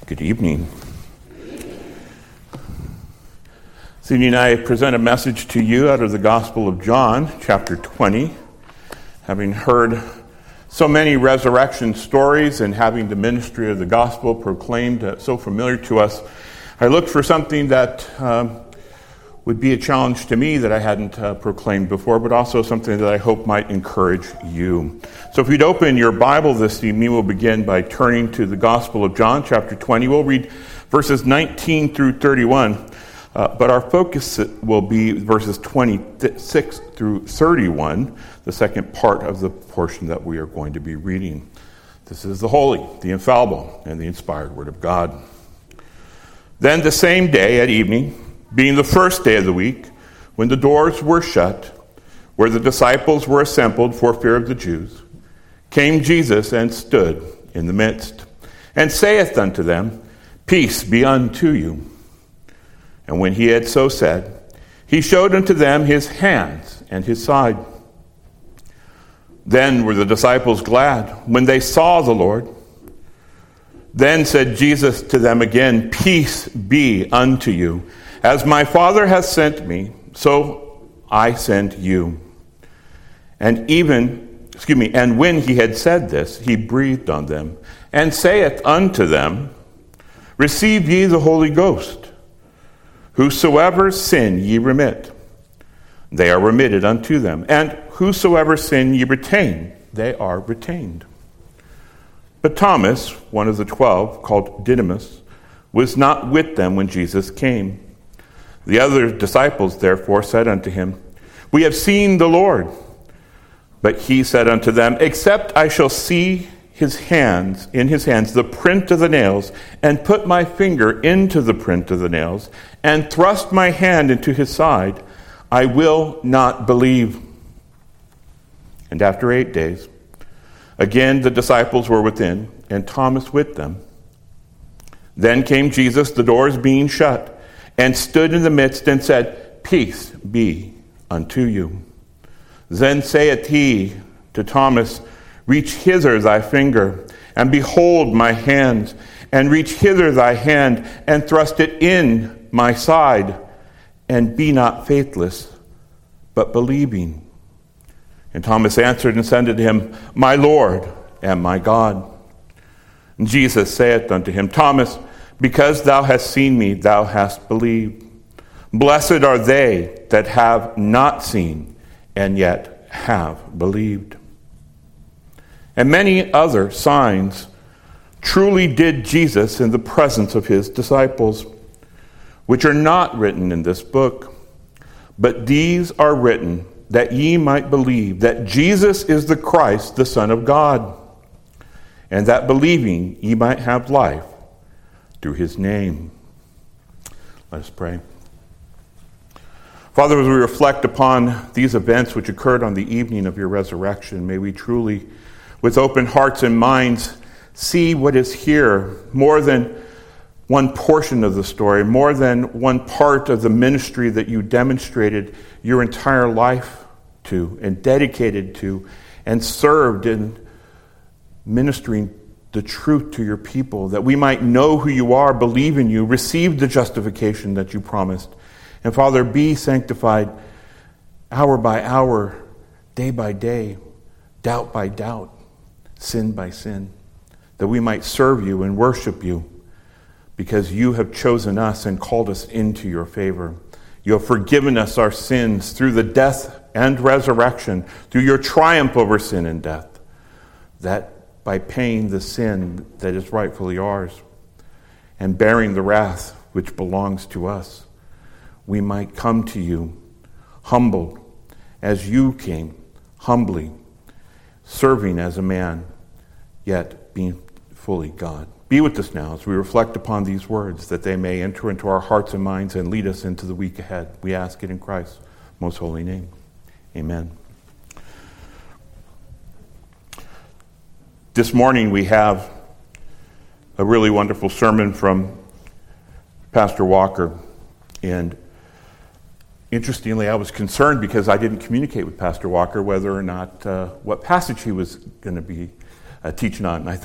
Good evening. This evening I present a message to you out of the Gospel of John, chapter 20. Having heard so many resurrection stories and having the ministry of the gospel proclaimed so familiar to us, I looked for something that would be a challenge to me that I hadn't proclaimed before, but also something that I hope might encourage you. So if you'd open your Bible this evening, we'll begin by turning to the Gospel of John, chapter 20. We'll read verses 19 through 31, but our focus will be verses 26 through 31, the second part of the portion that we are going to be reading. This is the holy, the infallible, and the inspired Word of God. Then the same day at evening, being the first day of the week, when the doors were shut, where the disciples were assembled for fear of the Jews, came Jesus and stood in the midst, and saith unto them, Peace be unto you. And when he had so said, he showed unto them his hands and his side. Then were the disciples glad when they saw the Lord. Then said Jesus to them again, Peace be unto you. As my Father hath sent me, so I send you. And when he had said this, he breathed on them, and saith unto them, Receive ye the Holy Ghost. Whosoever sin ye remit, they are remitted unto them. And whosoever sin ye retain, they are retained. But Thomas, one of the 12, called Didymus, was not with them when Jesus came. The other disciples therefore said unto him, We have seen the Lord. But he said unto them, Except I shall see in his hands the print of the nails, and put my finger into the print of the nails, and thrust my hand into his side, I will not believe. And after 8 days, again the disciples were within, and Thomas with them. Then came Jesus, the doors being shut, and stood in the midst, and said, Peace be unto you. Then saith he to Thomas, Reach hither thy finger, and behold my hands, and reach hither thy hand, and thrust it in my side, and be not faithless, but believing. And Thomas answered and said unto him, My Lord and my God. And Jesus saith unto him, Thomas, because thou hast seen me, thou hast believed. Blessed are they that have not seen, and yet have believed. And many other signs truly did Jesus in the presence of his disciples, which are not written in this book. But these are written that ye might believe that Jesus is the Christ, the Son of God, and that believing ye might have life through his name. Let us pray. Father, as we reflect upon these events which occurred on the evening of your resurrection, may we truly, with open hearts and minds, see what is here, more than one portion of the story, more than one part of the ministry that you demonstrated your entire life to, and dedicated to, and served in ministering the truth to your people, that we might know who you are, believe in you, receive the justification that you promised. And Father, be sanctified hour by hour, day by day, doubt by doubt, sin by sin, that we might serve you and worship you because you have chosen us and called us into your favor. You have forgiven us our sins through the death and resurrection, through your triumph over sin and death, that by paying the sin that is rightfully ours and bearing the wrath which belongs to us, we might come to you humbled as you came, humbly, serving as a man, yet being fully God. Be with us now as we reflect upon these words, that they may enter into our hearts and minds and lead us into the week ahead. We ask it in Christ's most holy name. Amen. This morning we have a really wonderful sermon from Pastor Walker, and interestingly, I was concerned because I didn't communicate with Pastor Walker whether or not what passage he was going to be teaching on. And I thought,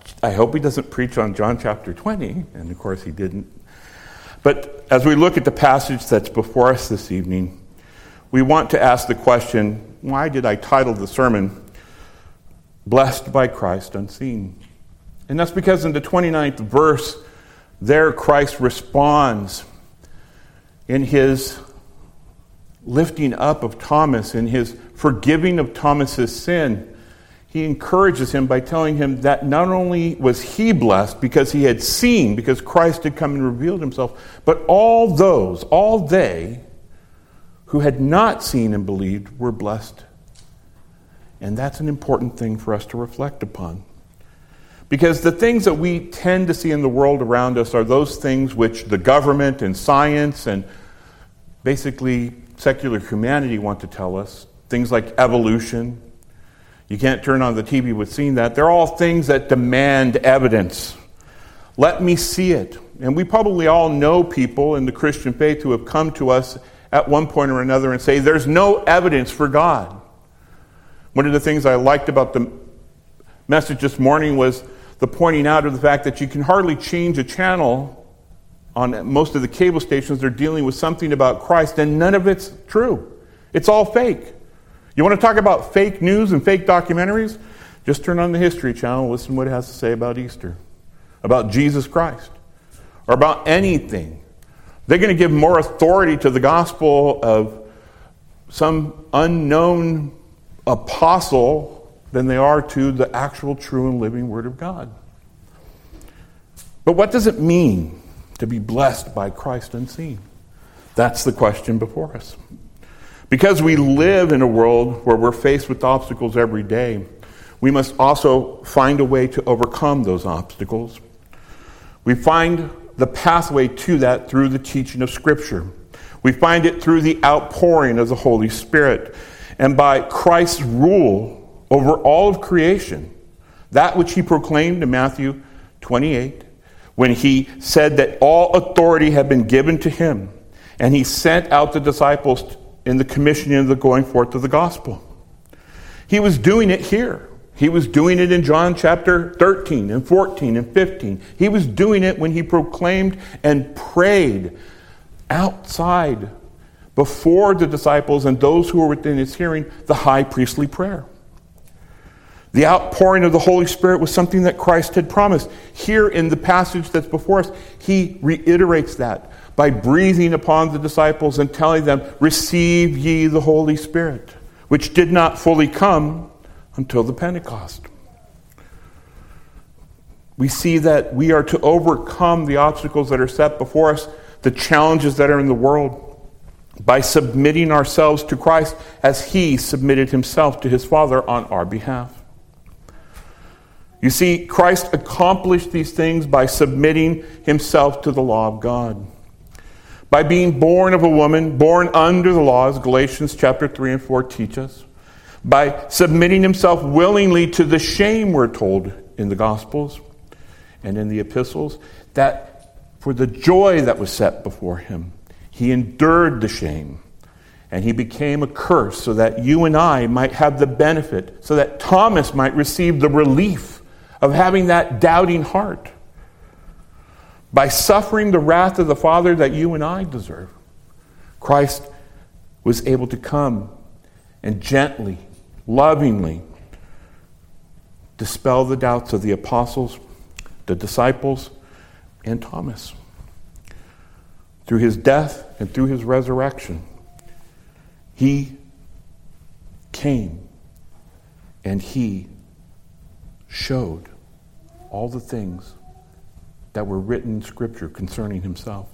I hope he doesn't preach on John chapter 20, and of course he didn't. But as we look at the passage that's before us this evening, we want to ask the question, why did I title the sermon, Blessed by Christ Unseen? And that's because in the 29th verse, there Christ responds in his lifting up of Thomas, in his forgiving of Thomas's sin. He encourages him by telling him that not only was he blessed because he had seen, because Christ had come and revealed himself, but all they who had not seen and believed were blessed. And that's an important thing for us to reflect upon. Because the things that we tend to see in the world around us are those things which the government and science and basically secular humanity want to tell us. Things like evolution. You can't turn on the TV without seeing that. They're all things that demand evidence. Let me see it. And we probably all know people in the Christian faith who have come to us at one point or another and say, there's no evidence for God. One of the things I liked about the message this morning was the pointing out of the fact that you can hardly change a channel on most of the cable stations. They're dealing with something about Christ, and none of it's true. It's all fake. You want to talk about fake news and fake documentaries? Just turn on the History Channel, listen to what it has to say about Easter, about Jesus Christ, or about anything. They're going to give more authority to the gospel of some unknown apostle than they are to the actual true and living Word of God. But what does it mean to be blessed by Christ unseen? That's the question before us. Because we live in a world where we're faced with obstacles every day, we must also find a way to overcome those obstacles. We find the pathway to that through the teaching of Scripture. We find it through the outpouring of the Holy Spirit and by Christ's rule over all of creation, that which he proclaimed in Matthew 28, when he said that all authority had been given to him, and he sent out the disciples in the commissioning of the going forth of the gospel. He was doing it here. He was doing it in John chapter 13 and 14 and 15. He was doing it when he proclaimed and prayed outside before the disciples and those who were within his hearing the high priestly prayer. The outpouring of the Holy Spirit was something that Christ had promised. Here in the passage that's before us, he reiterates that by breathing upon the disciples and telling them, receive ye the Holy Spirit, which did not fully come until the Pentecost. We see that we are to overcome the obstacles that are set before us, the challenges that are in the world, by submitting ourselves to Christ as he submitted himself to his Father on our behalf. You see, Christ accomplished these things by submitting himself to the law of God. By being born of a woman, born under the law, as Galatians chapter 3 and 4 teach us. By submitting himself willingly to the shame, we're told in the Gospels and in the epistles, that for the joy that was set before him, he endured the shame. And he became a curse so that you and I might have the benefit, so that Thomas might receive the relief of having that doubting heart. By suffering the wrath of the Father that you and I deserve, Christ was able to come and gently, lovingly dispel the doubts of the apostles, the disciples, and Thomas. Through his death and through his resurrection, he came and he showed all the things that were written in Scripture concerning himself.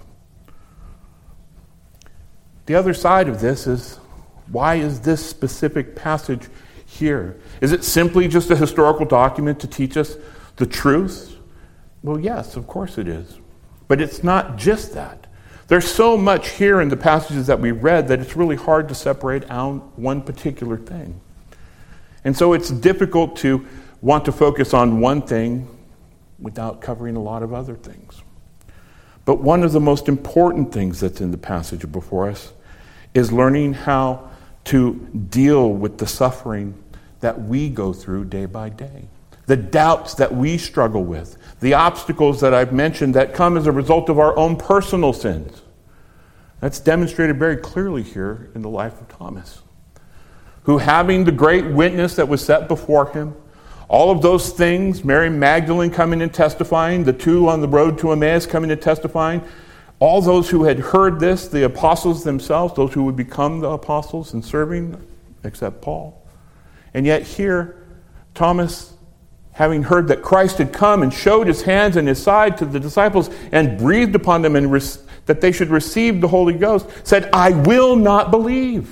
The other side of this is, why is this specific passage here? Is it simply just a historical document to teach us the truth? Well, yes, of course it is. But it's not just that. There's so much here in the passages that we read that it's really hard to separate out one particular thing. And so it's difficult to want to focus on one thing without covering a lot of other things. But one of the most important things that's in the passage before us is learning how to deal with the suffering that we go through day by day. the doubts that we struggle with, the obstacles that I've mentioned that come as a result of our own personal sins. That's demonstrated very clearly here in the life of Thomas, who, having the great witness that was set before him, all of those things, Mary Magdalene coming and testifying, the two on the road to Emmaus coming and testifying, all those who had heard this, the apostles themselves, those who would become the apostles and serving, except Paul. And yet here, Thomas, having heard that Christ had come and showed his hands and his side to the disciples and breathed upon them and that they should receive the Holy Ghost, said, "I will not believe."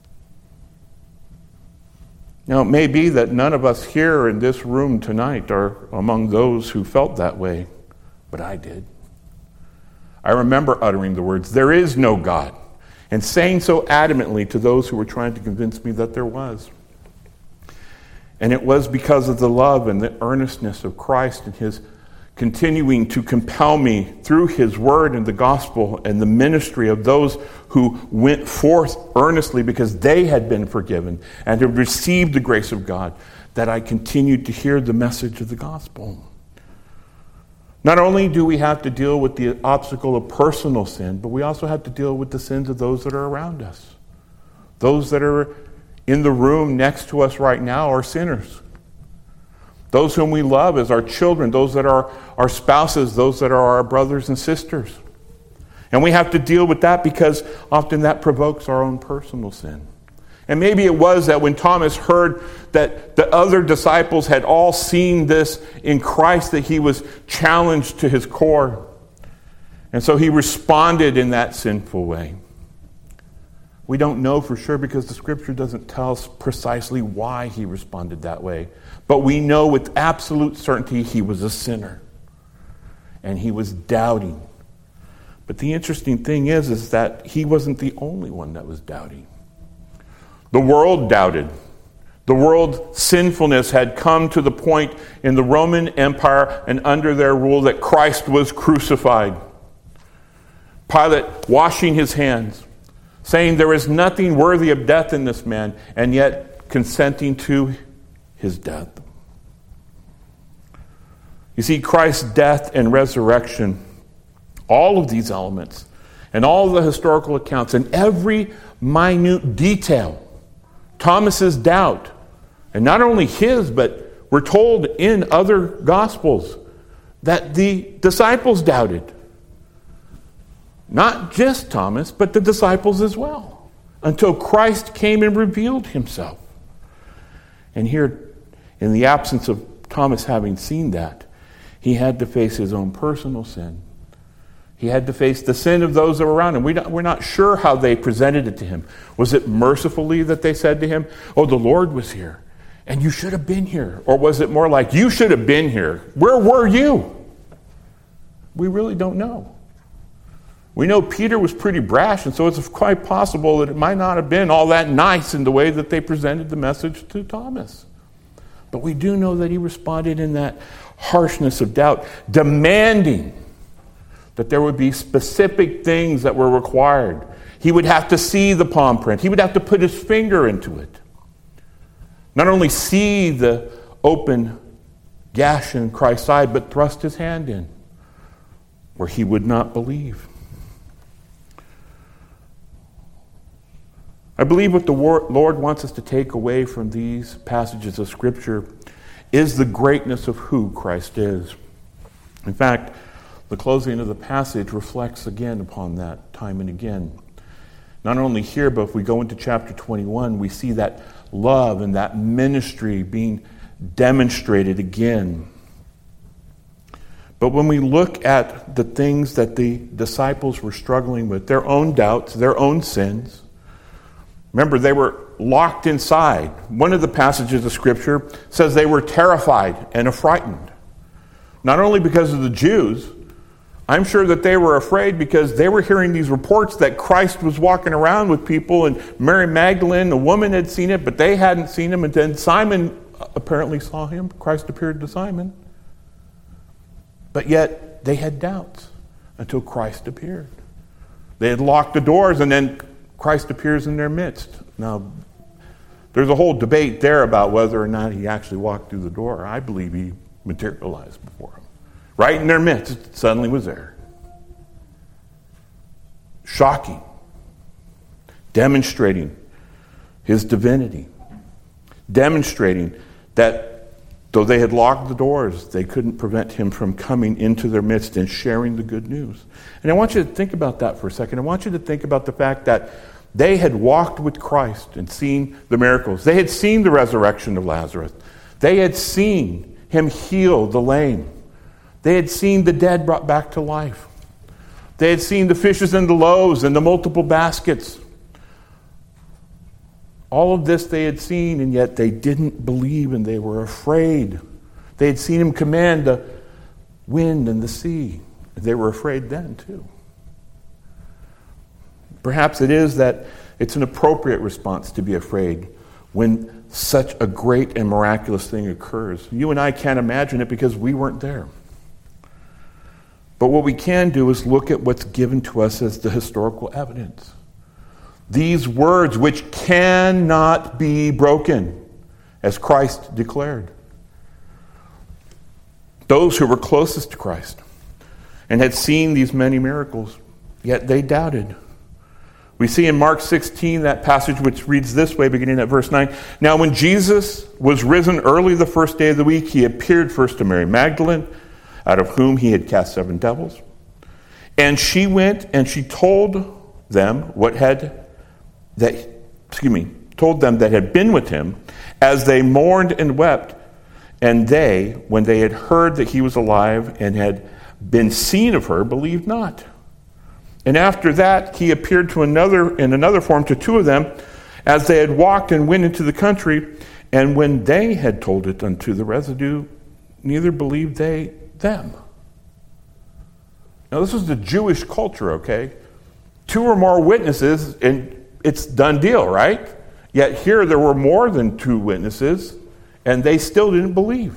Now, it may be that none of us here in this room tonight are among those who felt that way, but I did. I remember uttering the words, "There is no God," and saying so adamantly to those who were trying to convince me that there was. And it was because of the love and the earnestness of Christ and his continuing to compel me through his word and the gospel and the ministry of those who went forth earnestly because they had been forgiven and had received the grace of God, that I continued to hear the message of the gospel. Not only do we have to deal with the obstacle of personal sin, but we also have to deal with the sins of those that are around us. Those that are in the room next to us right now are sinners. Those whom we love as our children, those that are our spouses, those that are our brothers and sisters. And we have to deal with that because often that provokes our own personal sin. And maybe it was that when Thomas heard that the other disciples had all seen this in Christ, that he was challenged to his core. And so he responded in that sinful way. We don't know for sure because the scripture doesn't tell us precisely why he responded that way. But we know with absolute certainty he was a sinner. And he was doubting. But the interesting thing is that he wasn't the only one that was doubting. The world doubted. The world's sinfulness had come to the point in the Roman Empire and under their rule that Christ was crucified. Pilate washing his hands, saying there is nothing worthy of death in this man, and yet consenting to his death. You see, Christ's death and resurrection, all of these elements, and all the historical accounts, and every minute detail, Thomas's doubt, and not only his, but we're told in other Gospels that the disciples doubted. Not just Thomas, but the disciples as well, until Christ came and revealed himself. And here, in the absence of Thomas having seen that, he had to face his own personal sin. He had to face the sin of those that were around him. We're not sure how they presented it to him. Was it mercifully that they said to him, "Oh, the Lord was here, and you should have been here"? Or was it more like, "You should have been here. Where were you?" We really don't know. We know Peter was pretty brash, and so it's quite possible that it might not have been all that nice in the way that they presented the message to Thomas. But we do know that he responded in that harshness of doubt, demanding that there would be specific things that were required. He would have to see the palm print. He would have to put his finger into it. Not only see the open gash in Christ's side, but thrust his hand in, where he would not believe. I believe what the Lord wants us to take away from these passages of Scripture is the greatness of who Christ is. In fact, the closing of the passage reflects again upon that time and again. Not only here, but if we go into chapter 21, we see that love and that ministry being demonstrated again. But when we look at the things that the disciples were struggling with, their own doubts, their own sins, remember, they were locked inside. One of the passages of Scripture says they were terrified and affrighted. Not only because of the Jews, I'm sure that they were afraid because they were hearing these reports that Christ was walking around with people, and Mary Magdalene, a woman, had seen it, but they hadn't seen him. And then Simon apparently saw him. Christ appeared to Simon. But yet they had doubts until Christ appeared. They had locked the doors, and then Christ appears in their midst. Now, There's a whole debate there about whether or not he actually walked through the door. I believe he materialized before them. Right in their midst, suddenly was there. Shocking. Demonstrating his divinity. Demonstrating that though they had locked the doors, they couldn't prevent him from coming into their midst and sharing the good news. And I want you to think about that for a second. I want you to think about the fact that they had walked with Christ and seen the miracles. They had seen the resurrection of Lazarus. They had seen him heal the lame. They had seen the dead brought back to life. They had seen the fishes and the loaves and the multiple baskets. All of this they had seen, and yet they didn't believe and they were afraid. They had seen him command the wind and the sea. They were afraid then too. Perhaps it is that it's an appropriate response to be afraid when such a great and miraculous thing occurs. You and I can't imagine it because we weren't there. But what we can do is look at what's given to us as the historical evidence. These words which cannot be broken, as Christ declared. Those who were closest to Christ and had seen these many miracles, yet they doubted. We see in Mark 16 that passage which reads this way, beginning at verse 9. Now when Jesus was risen early the first day of the week, he appeared first to Mary Magdalene, out of whom he had cast 7 devils. And she went and she told them that had been with him, as they mourned and wept. And they, when they had heard that he was alive and had been seen of her, believed not. And after that, he appeared in another form to 2 of them, as they had walked and went into the country. And when they had told it unto the residue, neither believed they them. Now, this was the Jewish culture, okay? 2 or more witnesses, and it's done deal, right? Yet here there were more than 2 witnesses, and they still didn't believe.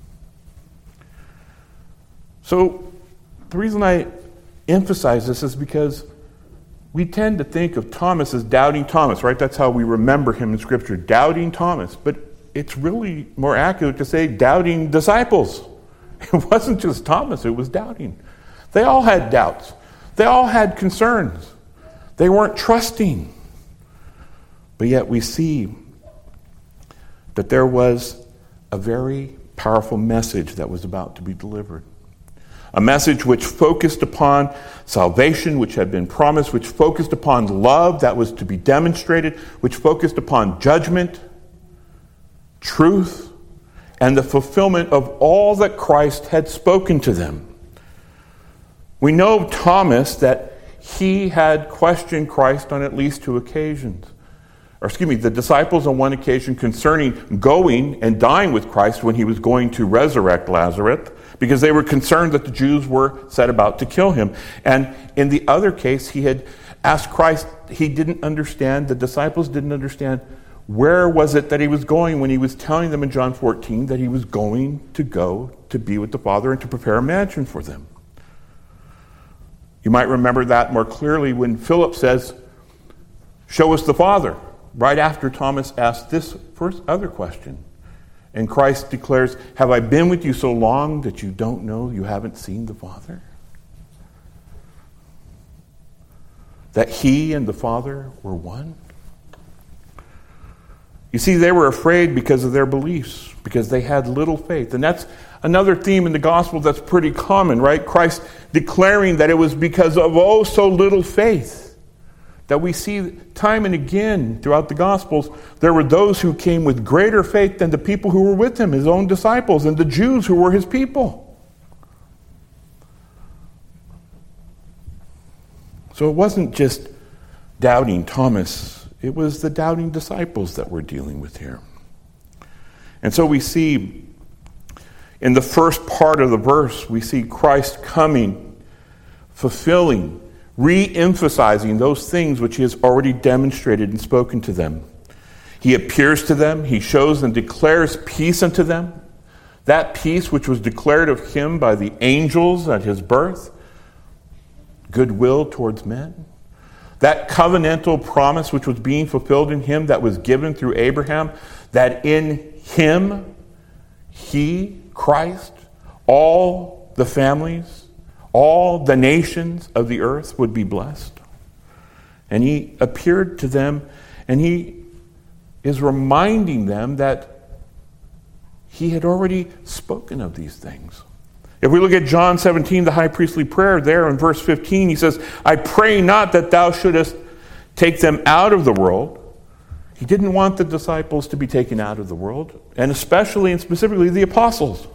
So the reason I emphasize this is because we tend to think of Thomas as doubting Thomas, right? That's how we remember him in Scripture, doubting Thomas. But it's really more accurate to say doubting disciples. It wasn't just Thomas, it was doubting. They all had doubts. They all had concerns. They weren't trusting. But yet we see that there was a very powerful message that was about to be delivered. A message which focused upon salvation, which had been promised, which focused upon love that was to be demonstrated, which focused upon judgment, truth, and the fulfillment of all that Christ had spoken to them. We know of Thomas that he had questioned Christ on at least 2 occasions. The disciples on one occasion concerning going and dying with Christ when he was going to resurrect Lazarus, because they were concerned that the Jews were set about to kill him. And in the other case, he had asked Christ, he didn't understand, the disciples didn't understand, where was it that he was going when he was telling them in John 14 that he was going to go to be with the Father and to prepare a mansion for them. You might remember that more clearly when Philip says, "Show us the Father," right after Thomas asked this first other question. And Christ declares, "Have I been with you so long that you don't know you haven't seen the Father?" That he and the Father were one. You see, they were afraid because of their beliefs, because they had little faith. And that's another theme in the gospel that's pretty common, right? Christ declaring that it was because of so little faith that we see time and again throughout the gospels. There were those who came with greater faith than the people who were with him, his own disciples, and the Jews who were his people. So it wasn't just doubting Thomas. It was the doubting disciples that we're dealing with here. And so we see in the first part of the verse, we see Christ coming, fulfilling, re-emphasizing those things which he has already demonstrated and spoken to them. He appears to them, he shows and declares peace unto them. That peace which was declared of him by the angels at his birth, goodwill towards men. that covenantal promise which was being fulfilled in him, that was given through Abraham, that in him, he, Christ, all the families, all the nations of the earth would be blessed. And he appeared to them, and he is reminding them that he had already spoken of these things. If we look at John 17, the high priestly prayer, there in verse 15, he says, I pray not that thou shouldest take them out of the world. He didn't want the disciples to be taken out of the world, and especially and specifically the apostles,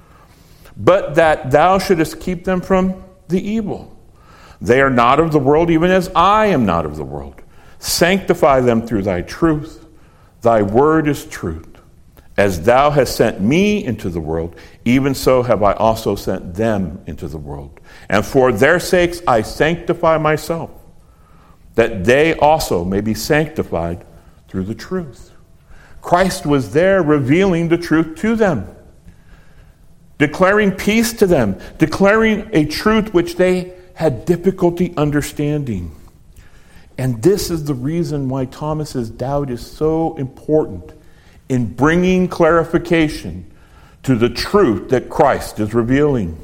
but that thou shouldest keep them from the evil. They are not of the world, even as I am not of the world. Sanctify them through thy truth. Thy word is truth. As thou hast sent me into the world, even so have I also sent them into the world. And for their sakes I sanctify myself, that they also may be sanctified through the truth. Christ was there revealing the truth to them, declaring peace to them, declaring a truth which they had difficulty understanding. And this is the reason why Thomas's doubt is so important in bringing clarification to the truth that Christ is revealing.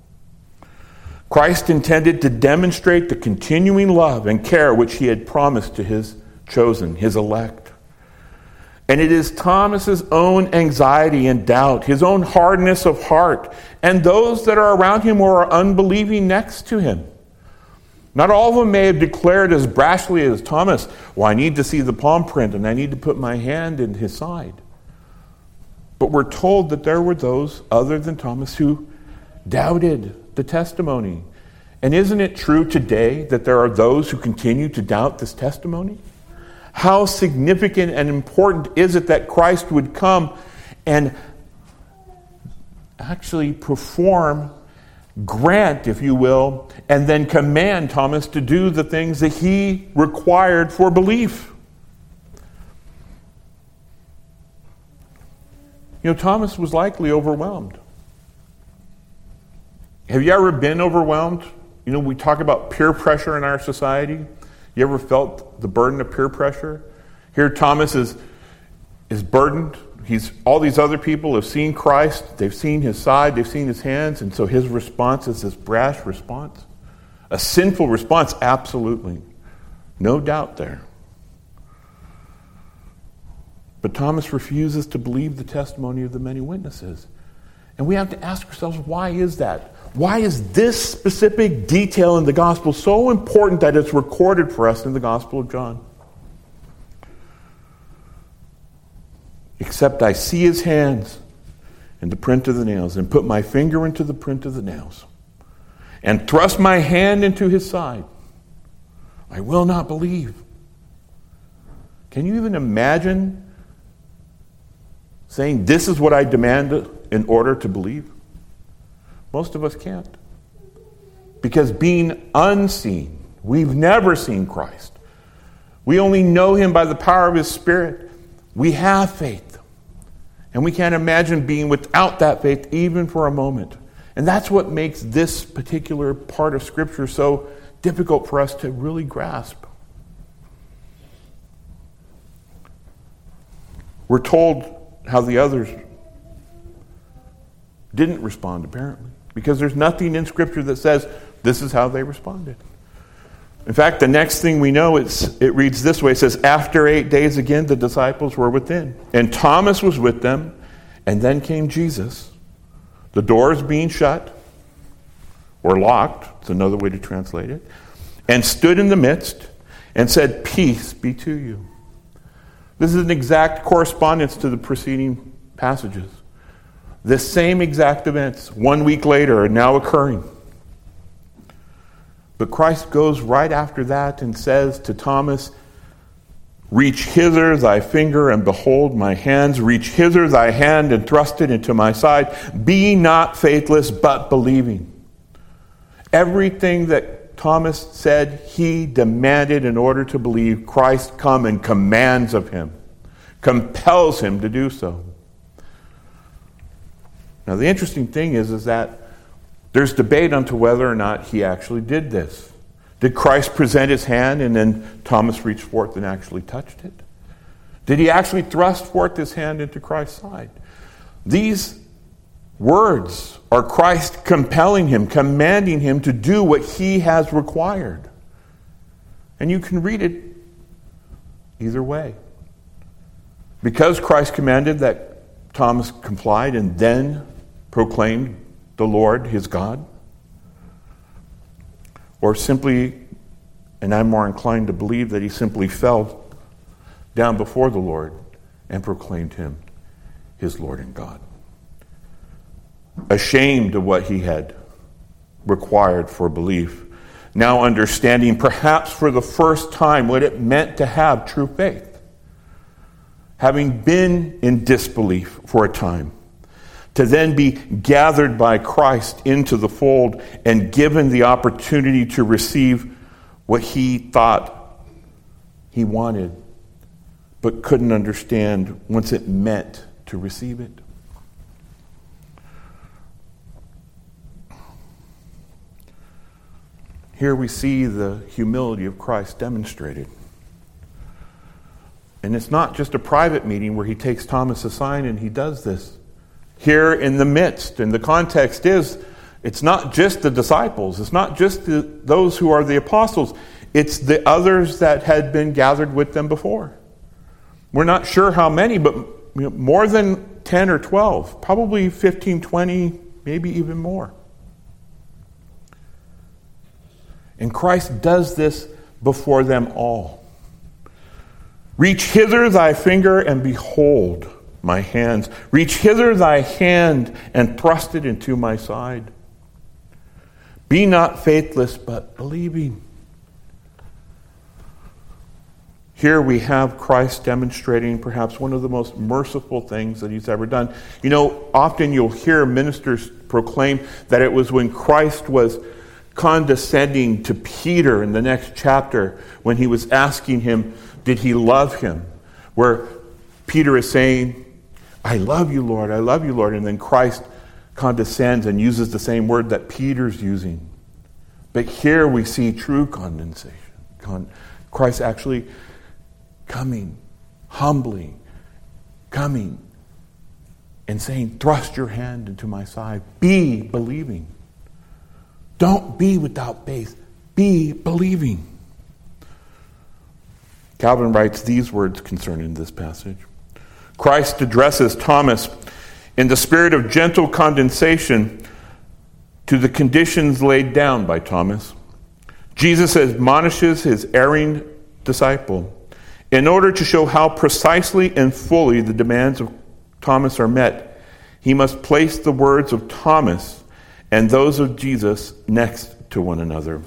Christ intended to demonstrate the continuing love and care which he had promised to his chosen, his elect. And it is Thomas's own anxiety and doubt, his own hardness of heart, and those that are around him or are unbelieving next to him. Not all of them may have declared as brashly as Thomas, well, I need to see the palm print and I need to put my hand in his side. But we're told that there were those other than Thomas who doubted the testimony. And isn't it true today that there are those who continue to doubt this testimony? How significant and important is it that Christ would come and actually grant, if you will, and then command Thomas to do the things that he required for belief? Thomas was likely overwhelmed. Have you ever been overwhelmed? We talk about peer pressure in our society. You ever felt the burden of peer pressure? Here Thomas is burdened. All these other people have seen Christ. They've seen his side. They've seen his hands. And so his response is this brash response. A sinful response, absolutely. No doubt there. But Thomas refuses to believe the testimony of the many witnesses. And we have to ask ourselves, why is that? Why is this specific detail in the gospel so important that it's recorded for us in the Gospel of John? Except I see his hands and the print of the nails, and put my finger into the print of the nails, and thrust my hand into his side, I will not believe. Can you even imagine saying, this is what I demand in order to believe? Most of us can't. Because being unseen, we've never seen Christ. We only know him by the power of his Spirit. We have faith. And we can't imagine being without that faith even for a moment. And that's what makes this particular part of Scripture so difficult for us to really grasp. We're told how the others didn't respond, apparently, because there's nothing in Scripture that says this is how they responded. In fact, the next thing we know, it reads this way. It says, after 8 days again, the disciples were within, and Thomas was with them, and then came Jesus, the doors being shut, or locked, it's another way to translate it, and stood in the midst, and said, peace be to you. This is an exact correspondence to the preceding passages. The same exact events, 1 week later, are now occurring. But Christ goes right after that and says to Thomas, reach hither thy finger and behold my hands. Reach hither thy hand and thrust it into my side. Be not faithless, but believing. Everything that Thomas said he demanded in order to believe, Christ come and commands of him, compels him to do so. Now the interesting thing is that there's debate onto whether or not he actually did this. Did Christ present his hand and then Thomas reached forth and actually touched it? Did he actually thrust forth his hand into Christ's side? These words are Christ compelling him, commanding him to do what he has required. And you can read it either way. Because Christ commanded that Thomas complied and then proclaimed the Lord his God. Or simply, and I'm more inclined to believe that he simply fell down before the Lord and proclaimed him his Lord and God. Ashamed of what he had required for belief, now understanding perhaps for the first time what it meant to have true faith. Having been in disbelief for a time, to then be gathered by Christ into the fold and given the opportunity to receive what he thought he wanted, but couldn't understand once it meant to receive it. Here we see the humility of Christ demonstrated. And it's not just a private meeting where he takes Thomas aside and he does this. Here in the midst, and the context is, it's not just the disciples, it's not just those who are the apostles, it's the others that had been gathered with them before. We're not sure how many, but more than 10 or 12, probably 15, 20, maybe even more. And Christ does this before them all. Reach hither thy finger and behold my hands. Reach hither thy hand and thrust it into my side. Be not faithless, but believing. Here we have Christ demonstrating perhaps one of the most merciful things that he's ever done. You know, often you'll hear ministers proclaim that it was when Christ was condescending to Peter in the next chapter when he was asking him, did he love him? Where Peter is saying, I love you, Lord, I love you, Lord. And then Christ condescends and uses the same word that Peter's using. But here we see true condescension. Christ actually coming, humbly coming and saying, thrust your hand into my side. Be believing. Don't be without faith. Be believing. Calvin writes these words concerning this passage. Christ addresses Thomas in the spirit of gentle condescension to the conditions laid down by Thomas. Jesus admonishes his erring disciple in order to show how precisely and fully the demands of Thomas are met. He must place the words of Thomas and those of Jesus next to one another.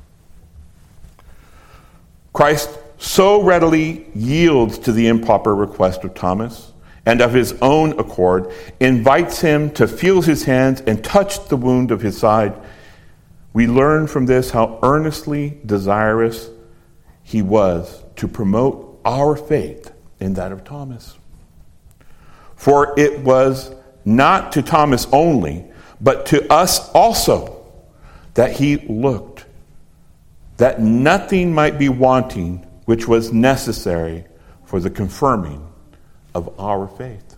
Christ so readily yields to the improper request of Thomas, and of his own accord invites him to feel his hands and touch the wound of his side. We learn from this how earnestly desirous he was to promote our faith in that of Thomas. For it was not to Thomas only, but to us also, that he looked, that nothing might be wanting which was necessary for the confirming of our faith.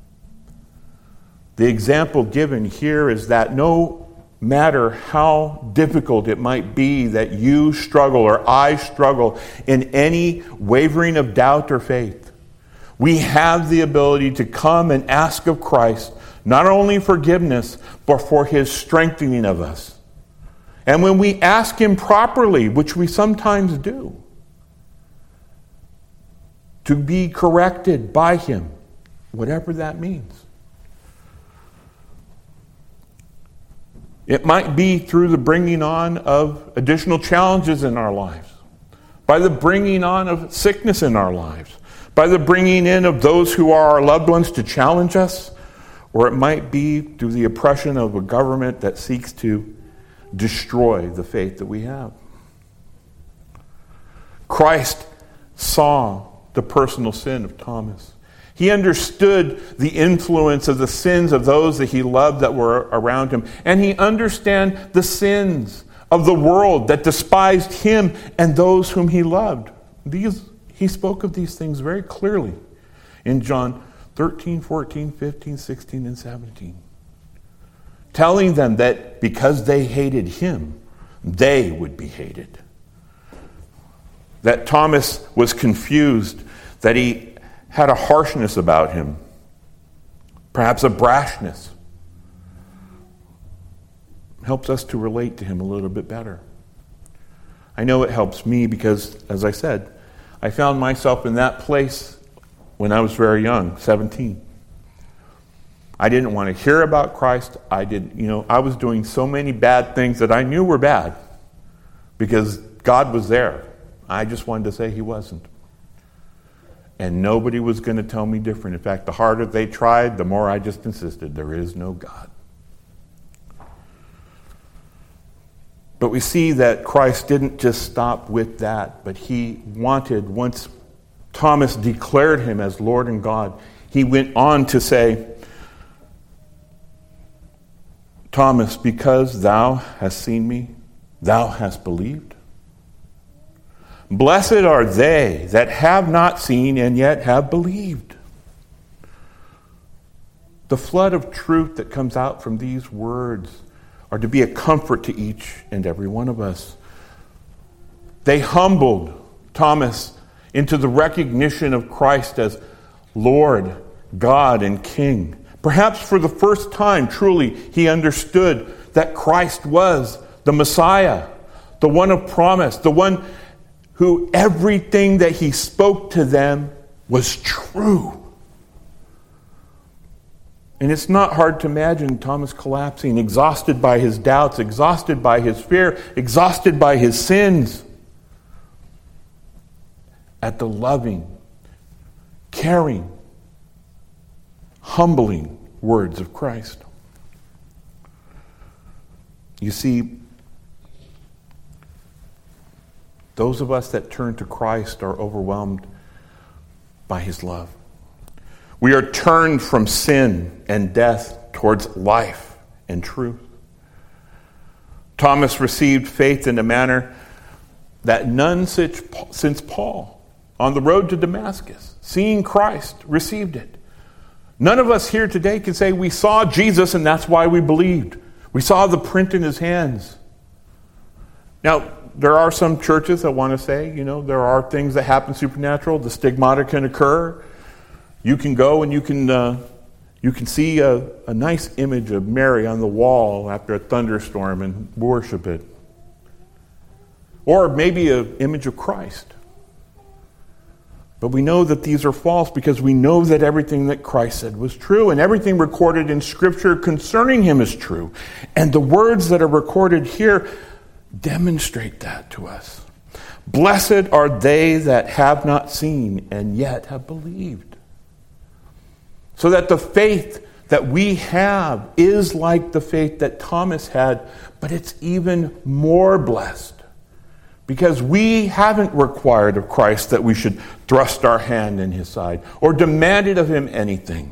The example given here is that no matter how difficult it might be that you struggle or I struggle in any wavering of doubt or faith, we have the ability to come and ask of Christ not only forgiveness, but for his strengthening of us. And when we ask him properly, which we sometimes do, to be corrected by him, whatever that means. It might be through the bringing on of additional challenges in our lives, by the bringing on of sickness in our lives, by the bringing in of those who are our loved ones to challenge us, or it might be through the oppression of a government that seeks to destroy the faith that we have. Christ saw the personal sin of Thomas. He understood the influence of the sins of those that he loved that were around him. And he understood the sins of the world that despised him and those whom he loved. He spoke of these things very clearly in John 13, 14, 15, 16, and 17. Telling them that because they hated him, they would be hated. That Thomas was confused, that he had a harshness about him, perhaps a brashness. Helps us to relate to him a little bit better. I know it helps me because, as I said, I found myself in that place when I was very young, 17. I didn't want to hear about Christ. I was doing so many bad things that I knew were bad because God was there. I just wanted to say he wasn't. And nobody was going to tell me different. In fact, the harder they tried, the more I just insisted, there is no God. But we see that Christ didn't just stop with that, but he wanted, once Thomas declared him as Lord and God, he went on to say, Thomas, because thou hast seen me, thou hast believed. Blessed are they that have not seen and yet have believed. The flood of truth that comes out from these words are to be a comfort to each and every one of us. They humbled Thomas into the recognition of Christ as Lord, God, and King. Perhaps for the first time, truly, he understood that Christ was the Messiah, the one of promise, the one who everything that he spoke to them was true. And it's not hard to imagine Thomas collapsing, exhausted by his doubts, exhausted by his fear, exhausted by his sins, at the loving, caring, humbling words of Christ. You see, those of us that turn to Christ are overwhelmed by his love. We are turned from sin and death towards life and truth. Thomas received faith in a manner that none since Paul, on the road to Damascus, seeing Christ, received it. None of us here today can say we saw Jesus and that's why we believed. We saw the print in his hands. Now, there are some churches that want to say, there are things that happen supernatural. The stigmata can occur. You can go and you can see a nice image of Mary on the wall after a thunderstorm and worship it. Or maybe an image of Christ. But we know that these are false because we know that everything that Christ said was true, and everything recorded in Scripture concerning him is true. And the words that are recorded here demonstrate that to us. Blessed are they that have not seen and yet have believed. So that the faith that we have is like the faith that Thomas had, but it's even more blessed. Because we haven't required of Christ that we should thrust our hand in his side or demanded of him anything.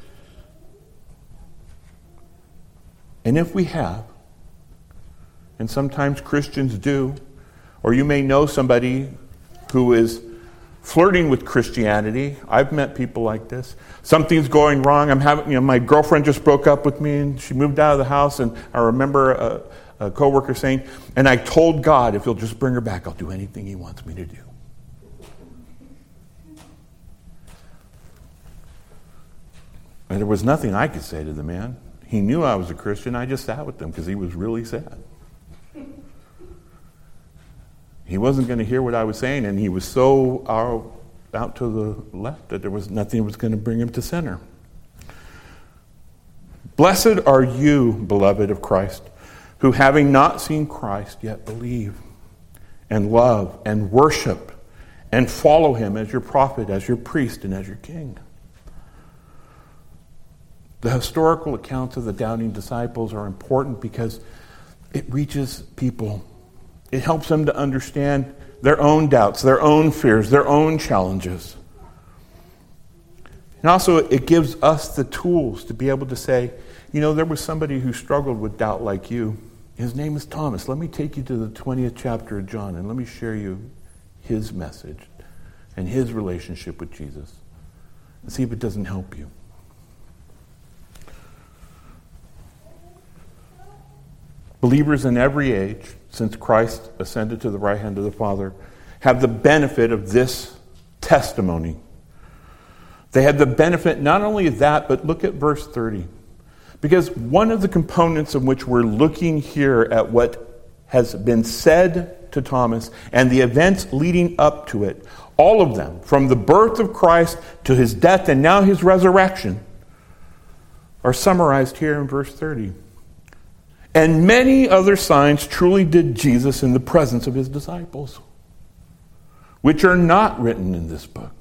And if we have, and sometimes Christians do, or you may know somebody who is flirting with Christianity. I've met people like this. Something's going wrong. My girlfriend just broke up with me and she moved out of the house, and I remember a coworker saying, and I told God, if he'll just bring her back, I'll do anything he wants me to do. And there was nothing I could say to the man. He knew I was a Christian. I just sat with him because he was really sad. He wasn't going to hear what I was saying, and he was so out to the left that there was nothing that was going to bring him to center. Blessed are you, beloved of Christ, who having not seen Christ yet believe and love and worship and follow him as your prophet, as your priest, and as your king. The historical accounts of the doubting disciples are important because it reaches people. It helps them to understand their own doubts, their own fears, their own challenges. And also it gives us the tools to be able to say, there was somebody who struggled with doubt like you. His name is Thomas. Let me take you to the 20th chapter of John and let me share you his message and his relationship with Jesus and see if it doesn't help you. Believers in every age, since Christ ascended to the right hand of the Father, have the benefit of this testimony. They have the benefit not only of that, but look at verse 30. Because one of the components in which we're looking here at what has been said to Thomas and the events leading up to it, all of them, from the birth of Christ to his death and now his resurrection, are summarized here in verse 30. And many other signs truly did Jesus in the presence of his disciples, which are not written in this book.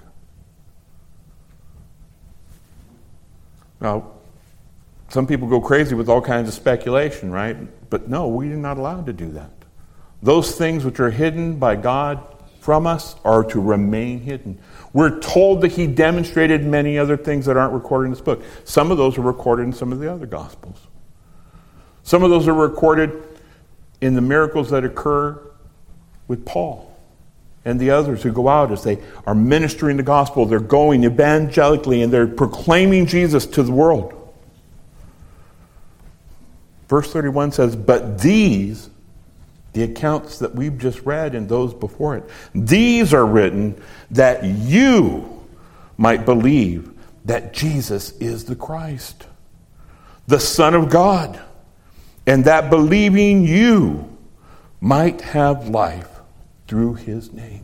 Now, some people go crazy with all kinds of speculation, right? But no, we are not allowed to do that. Those things which are hidden by God from us are to remain hidden. We're told that he demonstrated many other things that aren't recorded in this book. Some of those are recorded in some of the other Gospels. Some of those are recorded in the miracles that occur with Paul and the others who go out as they are ministering the gospel. They're going evangelically and they're proclaiming Jesus to the world. Verse 31 says, but these, the accounts that we've just read and those before it, these are written that you might believe that Jesus is the Christ, the Son of God, and that believing you might have life through his name.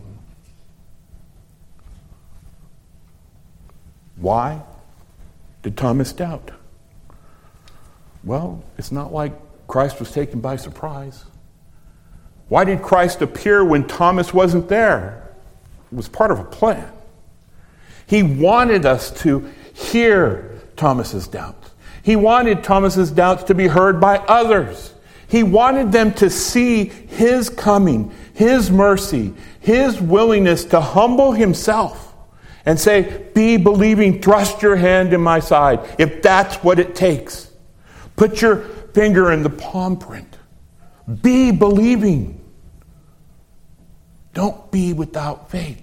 Why did Thomas doubt? Well, it's not like Christ was taken by surprise. Why did Christ appear when Thomas wasn't there? It was part of a plan. He wanted us to hear Thomas's doubts. He wanted Thomas's doubts to be heard by others. He wanted them to see his coming, his mercy, his willingness to humble himself and say, be believing, thrust your hand in my side, if that's what it takes. Put your finger in the palm print. Be believing. Don't be without faith.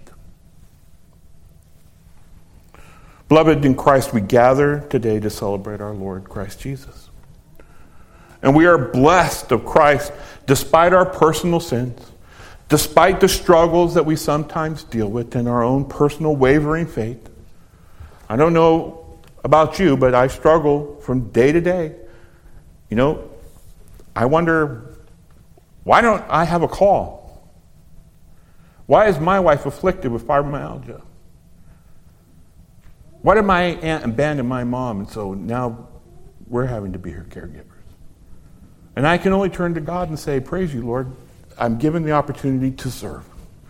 Beloved in Christ, we gather today to celebrate our Lord Christ Jesus. And we are blessed of Christ despite our personal sins, despite the struggles that we sometimes deal with in our own personal wavering faith. I don't know about you, but I struggle from day to day. You know, I wonder, why don't I have a call? Why is my wife afflicted with fibromyalgia? Why did my aunt abandon my mom? And so now we're having to be her caregivers. And I can only turn to God and say, praise you, Lord. I'm given the opportunity to serve.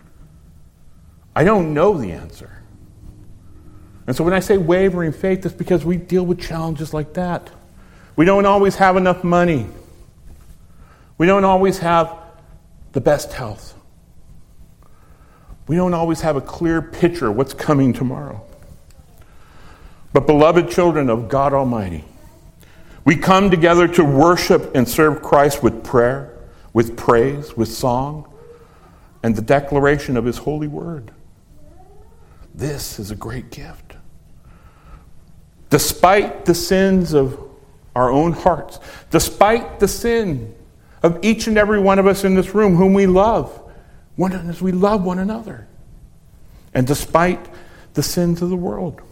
I don't know the answer. And so when I say wavering faith, it's because we deal with challenges like that. We don't always have enough money. We don't always have the best health. We don't always have a clear picture of what's coming tomorrow. But beloved children of God Almighty, we come together to worship and serve Christ with prayer, with praise, with song, and the declaration of his holy word. This is a great gift. Despite the sins of our own hearts, despite the sin of each and every one of us in this room whom we love, as we love one another, and despite the sins of the world.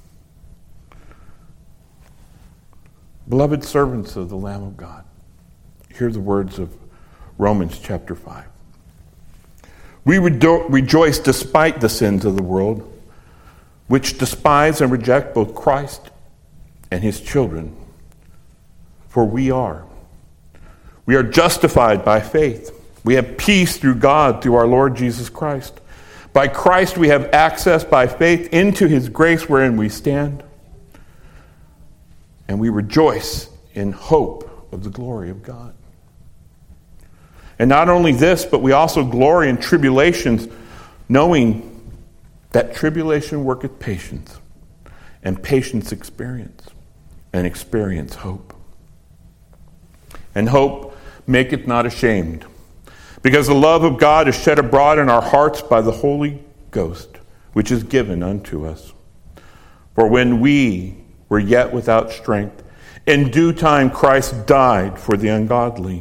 Beloved servants of the Lamb of God, hear the words of Romans chapter 5. We rejoice despite the sins of the world, which despise and reject both Christ and his children. For we are justified by faith. We have peace through God, through our Lord Jesus Christ. By Christ we have access by faith into his grace wherein we stand. And we rejoice in hope of the glory of God. And not only this, but we also glory in tribulations, knowing that tribulation worketh patience, and patience experience, and experience hope. And hope maketh not ashamed, because the love of God is shed abroad in our hearts by the Holy Ghost, which is given unto us. For when we were yet without strength, in due time Christ died for the ungodly.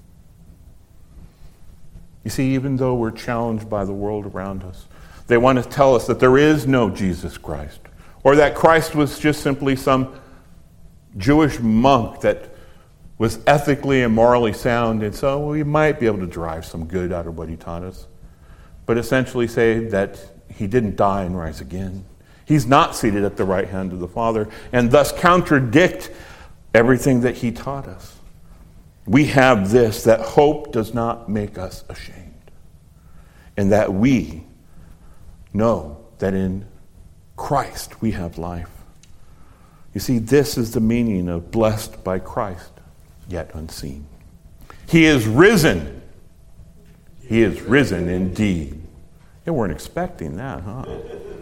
You see, even though we're challenged by the world around us, they want to tell us that there is no Jesus Christ, or that Christ was just simply some Jewish monk that was ethically and morally sound, and so we might be able to derive some good out of what he taught us. But essentially say that he didn't die and rise again. He's not seated at the right hand of the Father, and thus contradict everything that he taught us. We have this, that hope does not make us ashamed, and that we know that in Christ we have life. You see, this is the meaning of blessed by Christ, yet unseen. He is risen. He is risen indeed. They weren't expecting that, huh?